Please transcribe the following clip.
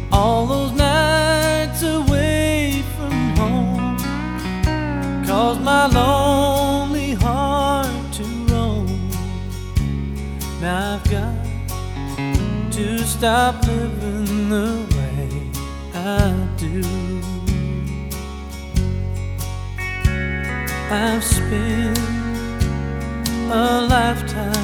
All those nights away from home caused my lonely heart to roam. Now I've got to stop living the way I do. I've spent a lifetime